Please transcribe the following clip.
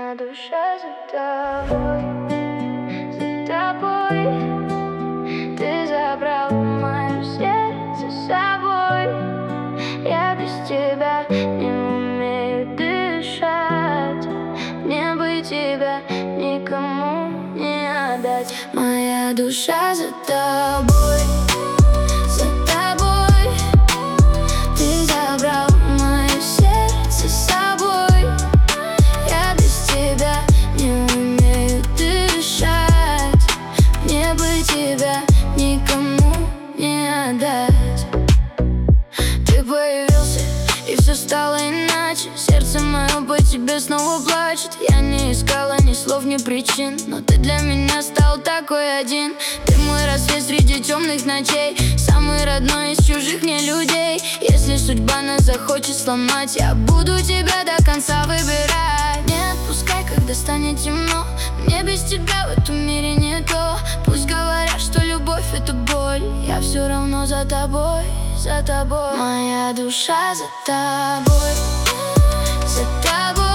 Моя душа за тобой, Ты забрал мое сердце с собой. Я без тебя не умею дышать. Мне бы тебя никому не отдать. Моя душа за тобой, за тобой. Ты забрал мое сердце с собой. Я без тебя не умею дышать. Мне бы тебя никому не отдать. Ты появился, и все стало иначе. Сердце мое по тебе снова плачет. Я не искала ни слов, ни причин, но ты для меня стал такой один. Ты мой рассвет среди темных ночей, самый родной из чужих мне людей. Если судьба нас захочет сломать, я буду тебя до конца выбирать. Не отпускай, когда станет темно. Мне без тебя в этом мире не то. Пусть говорят, что любовь — это боль, я все равно за тобой, за тобой. Моя душа за тобой, за тобой.